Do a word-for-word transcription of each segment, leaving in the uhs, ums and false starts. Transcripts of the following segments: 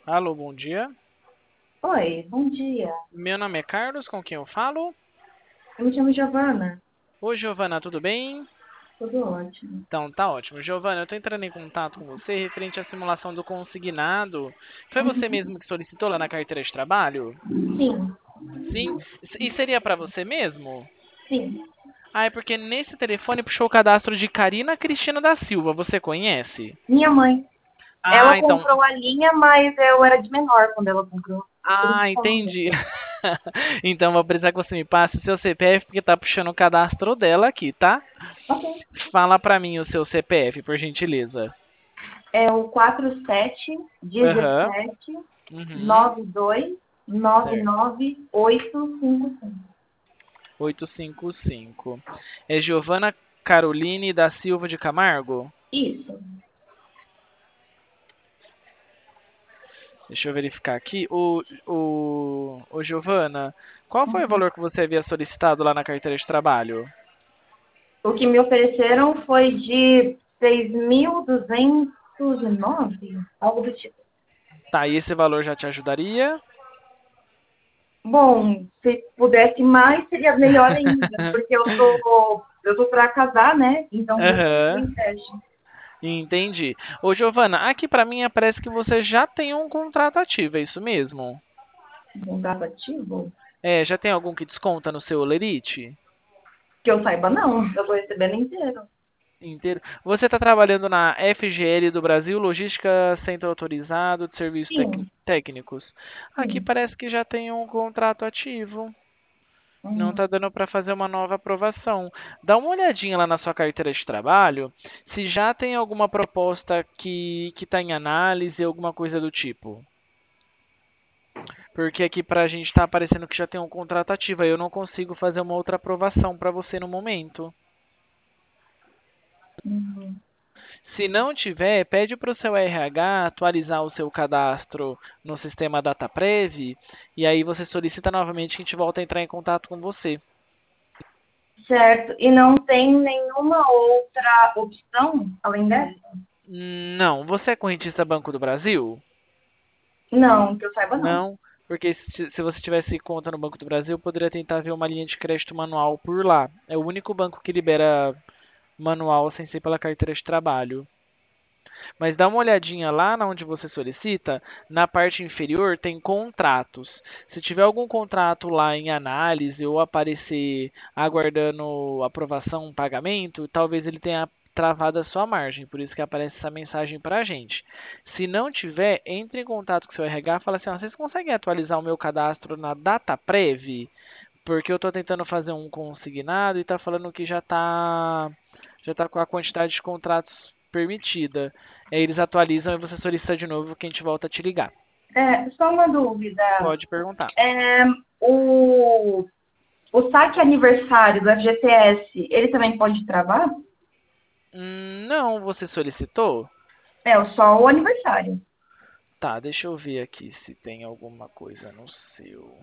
Alô, bom dia. Oi, bom dia. Meu nome é Carlos, com quem eu falo? Eu me chamo Giovana. Oi, Giovana, tudo bem? Tudo ótimo. Então, tá ótimo. Giovana, eu estou entrando em contato com você referente à simulação do consignado. Foi você Uhum. mesmo que solicitou lá na carteira de trabalho? Sim, Sim? E seria para você mesmo? sim. Ah, é porque nesse telefone puxou o cadastro de Karina Cristina da Silva. Você conhece? Minha mãe. Ela Ah, então. comprou a linha, mas eu era de menor quando ela comprou. Por isso Ah, que ela não deu. entendi. Então vou precisar que você me passe o seu C P F, porque tá puxando o cadastro dela aqui, tá? Ok. Fala pra mim o seu C P F, por gentileza. É o quatro sete Aham. dezessete Uhum. nove dois nove Certo. nove oito cinco cinco. Oitocentos e cinquenta e cinco. É Giovana Caroline da Silva de Camargo? Isso. Deixa eu verificar aqui. O, o, o Giovana, qual foi o Uhum. valor que você havia solicitado lá na carteira de trabalho? O que me ofereceram foi de seis mil duzentos e nove, algo do tipo. Tá, e esse valor já te ajudaria? Bom, se pudesse mais, seria melhor ainda, porque eu tô, eu tô para casar, né? Então vou fazer Aham. empréstimo. Entendi. Ô, Giovana, aqui pra mim parece que você já tem um contrato ativo, é isso mesmo? Contrato ativo? É, já tem algum que desconta no seu Olerite? Que eu saiba, não. Eu tô recebendo inteiro. Inteiro. Você está trabalhando na F G L do Brasil, Logística Centro Autorizado de Serviços Tec- Sim, Técnicos. Aqui sim. parece que já tem um contrato ativo. Não Uhum. está dando para fazer uma nova aprovação. Dá uma olhadinha lá na sua carteira de trabalho, se já tem alguma proposta que que está em análise, alguma coisa do tipo. Porque aqui para a gente está aparecendo que já tem um contrato ativo. Aí eu não consigo fazer uma outra aprovação para você no momento. Uhum. Se não tiver, pede para o seu R H atualizar o seu cadastro no sistema DataPrev e aí você solicita novamente que a gente volta a entrar em contato com você. Certo. E não tem nenhuma outra opção além dessa? N- Não. Você é correntista Banco do Brasil? Não, que eu saiba, não. Não. Porque se, se você tivesse conta no Banco do Brasil, eu poderia tentar ver uma linha de crédito manual por lá. É o único banco que libera manual sem ser pela carteira de trabalho. Mas dá uma olhadinha lá na onde você solicita, na parte inferior tem contratos. Se tiver algum contrato lá em análise ou aparecer aguardando aprovação, pagamento, talvez ele tenha travado a sua margem, por isso que aparece essa mensagem para a gente. Se não tiver, entre em contato com o seu R H e fala assim, ó, vocês conseguem atualizar o meu cadastro na DataPrev? Porque eu estou tentando fazer um consignado e está falando que já está já tá com a quantidade de contratos permitida. Aí eles atualizam e você solicita de novo que a gente volta a te ligar. É, só uma dúvida. Pode perguntar. É, o, o saque aniversário do F G T S, ele também pode travar? Hum, não, você solicitou? É, só o aniversário. Tá, deixa eu ver aqui se tem alguma coisa no seu.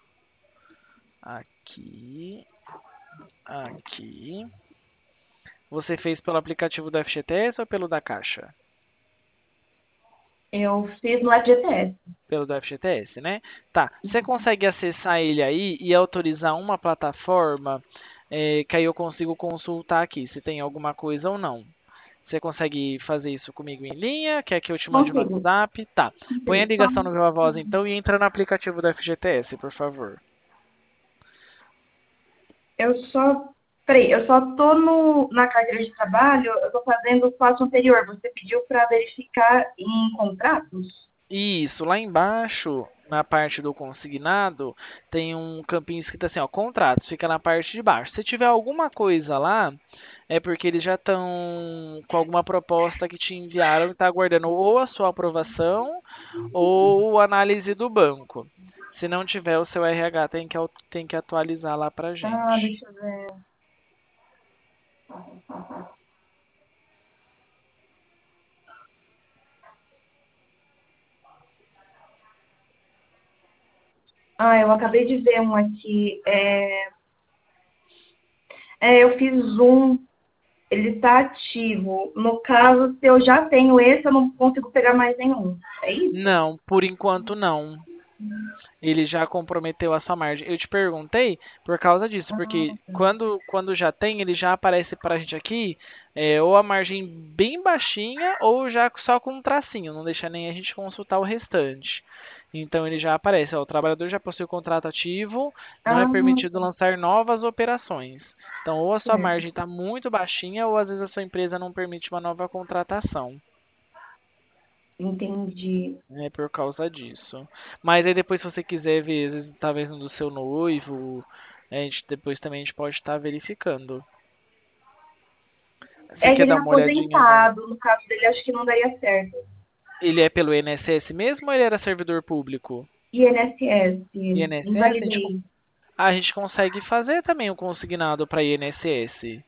Aqui, aqui. Você fez pelo aplicativo do F G T S ou pelo da Caixa? Eu fiz no F G T S. Pelo do F G T S, né? Tá. Você consegue acessar ele aí e autorizar uma plataforma, é, que aí eu consigo consultar aqui se tem alguma coisa ou não. Você consegue fazer isso comigo em linha? Quer que eu te mande no Consigo. WhatsApp? Tá. Põe a Consigo. Só- ligação no Viva Voz então e entra no aplicativo do F G T S, por favor. Eu só. Peraí, eu só tô no, na carteira de trabalho, eu tô fazendo o passo anterior. Você pediu para verificar em contratos? Isso, lá embaixo, na parte do consignado, tem um campinho escrito assim, ó, contratos, fica na parte de baixo. Se tiver alguma coisa lá, é porque eles já estão com alguma proposta que te enviaram e está aguardando ou a sua aprovação ou a análise do banco. Se não tiver, o seu R H tem que, au- tem que atualizar lá pra Ah, gente. deixa eu ver. Ah, eu acabei de ver um aqui. É, é, eu fiz um. ele está ativo. No caso, se eu já tenho esse, eu não consigo pegar mais nenhum. É isso? Não, por enquanto não. Ele já comprometeu a sua margem. Eu te perguntei por causa disso, porque Ah, tá. quando, quando já tem, ele já aparece pra gente aqui, é, ou a margem bem baixinha, ou já só com um tracinho, não deixa nem a gente consultar o restante. Então ele já aparece, ó, o trabalhador já possui o contrato ativo, não é Ah, permitido lançar novas operações. Então, ou a sua certo. margem está muito baixinha, ou às vezes a sua empresa não permite uma nova contratação. Entendi. É por causa disso. Mas aí depois, se você quiser ver, às vezes, talvez no do seu noivo, a gente depois também a gente pode estar verificando. Você É que quer ele é dar uma olhadinha no. aposentado. No caso dele, acho que não daria certo. Ele é pelo I N S S mesmo ou ele era servidor público? INSS. I N S S, a gente, co- Invalidei. a gente consegue fazer também o consignado para I N S S.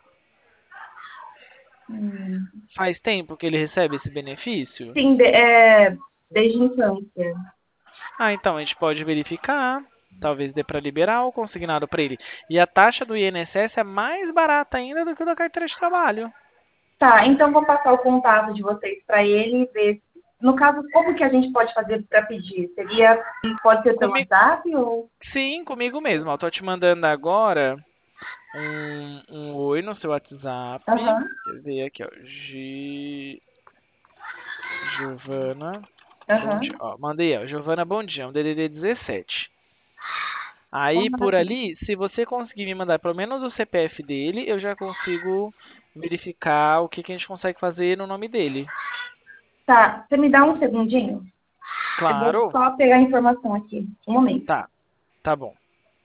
Hum. Faz tempo que ele recebe esse benefício? Sim, de- é, desde a infância. Ah, então a gente pode verificar. Talvez dê para liberar o consignado para ele. E a taxa do I N S S é mais barata ainda do que a da carteira de trabalho. Tá, então vou passar o contato de vocês para ele e ver. No caso, como que a gente pode fazer para pedir? Seria, pode ser pelo Comigo, WhatsApp ou... sim, comigo mesmo. Eu tô te mandando agora um, um oi no seu WhatsApp. Aham, Quer ver aqui, ó. Gi... Giovana. Bom aham. dia. Ó, mandei, ó. Giovana, bom dia. Um D D D dezessete. Ah, Aí, por maravilha. ali, se você conseguir me mandar pelo menos o C P F dele, eu já consigo verificar o que, que a gente consegue fazer no nome dele. Tá, você me dá um segundinho? Eu vou Claro? só pegar a informação aqui. Um momento. Tá, tá bom.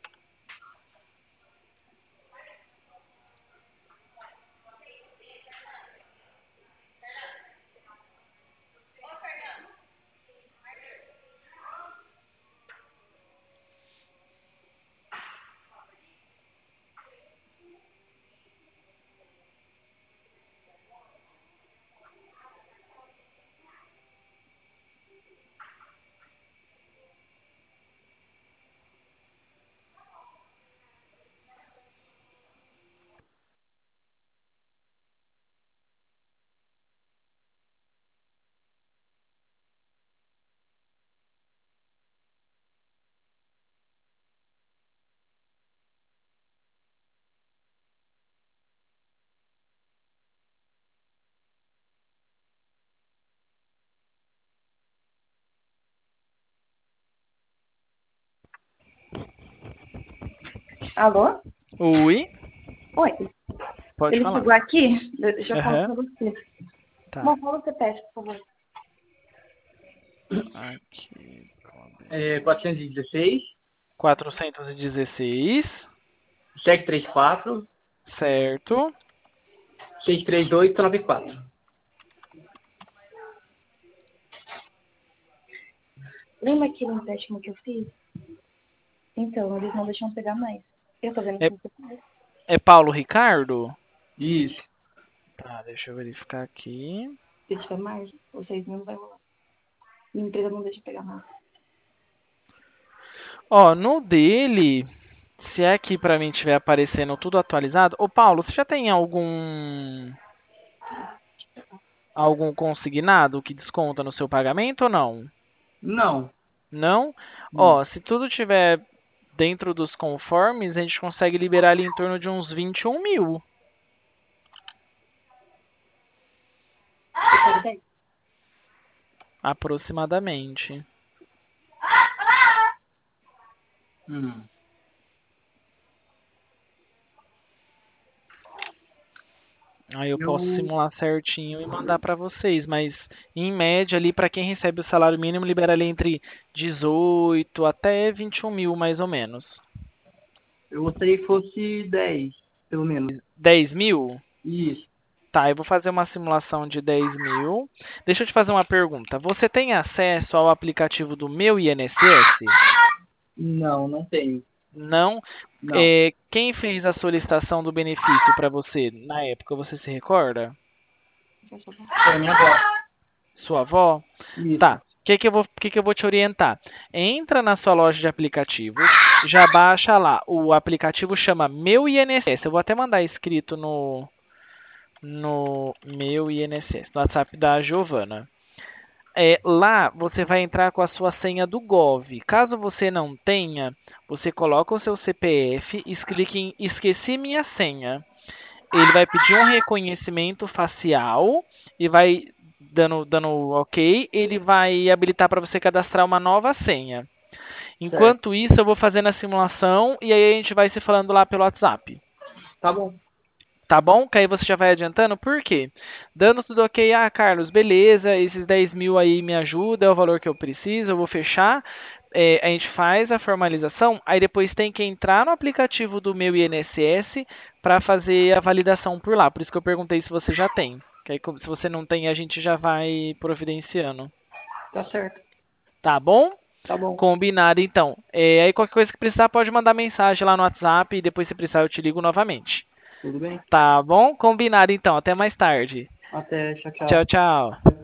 Alô? Oi, Oi. pode Ele falar. chegou aqui? Deixa eu falar Aham, pra você. tá. Bom, fala o C P F, por favor. Aqui. É, quatrocentos e dezesseis, quatrocentos e dezesseis, sete três quatro, certo? seis três oito, nove quatro. Lembra aquele empréstimo que eu fiz? Então, eles não deixam pegar mais. Eu tô vendo É, que você faz. é Paulo Ricardo? Isso. Tá, deixa eu verificar aqui. Se tiver margem, vocês não vai rolar. Minha empresa não deixa pegar nada. Ó, no dele, se é aqui pra mim estiver aparecendo tudo atualizado. Ô, Paulo, você já tem algum algum consignado que desconta no seu pagamento ou não? Não. Não? Não. Ó, se tudo tiver dentro dos conformes, a gente consegue liberar ali em torno de uns vinte e um mil, Você pode dez? aproximadamente. Hum. Aí eu posso Eu, simular certinho e mandar pra vocês, mas em média ali para quem recebe o salário mínimo libera ali entre dezoito até vinte e um mil mais ou menos. eu gostaria que fosse dez, pelo menos. dez mil? Isso. Tá, eu vou fazer uma simulação de dez mil. Deixa eu te fazer uma pergunta. Você tem acesso ao aplicativo do Meu I N S S? Não, não tenho. Não. Não. É, quem fez a solicitação do benefício para você na época, você se recorda? Foi a minha avó. Sua avó? Isso. Tá. O que que eu vou, que que eu vou te orientar? Entra na sua loja de aplicativos, já baixa lá. O aplicativo chama Meu I N S S. Eu vou até mandar escrito no, no meu I N S S, no WhatsApp da Giovana. É, lá você vai entrar com a sua senha do Gov. Caso você não tenha, você coloca o seu C P F e clica em Esqueci minha senha. Ele vai pedir um reconhecimento facial e vai dando, dando OK. Ele vai habilitar para você cadastrar uma nova senha. Certo. Enquanto isso, eu vou fazendo a simulação e aí a gente vai se falando lá pelo WhatsApp. Tá bom. Tá bom? Que aí você já vai adiantando. Por quê? Dando tudo OK. Ah, Carlos, beleza. Esses dez mil aí me ajuda, é o valor que eu preciso, eu vou fechar. É, a gente faz a formalização, aí depois tem que entrar no aplicativo do meu I N S S para fazer a validação por lá. Por isso que eu perguntei se você já tem. Que aí, se você não tem, a gente já vai providenciando. Tá certo. Tá bom? Tá bom. Combinado, então. É, aí qualquer coisa que precisar, pode mandar mensagem lá no WhatsApp e depois se precisar eu te ligo novamente. Tudo bem? Tá bom? Combinado, então. Até mais tarde. Até. Tchau, tchau. Tchau, tchau.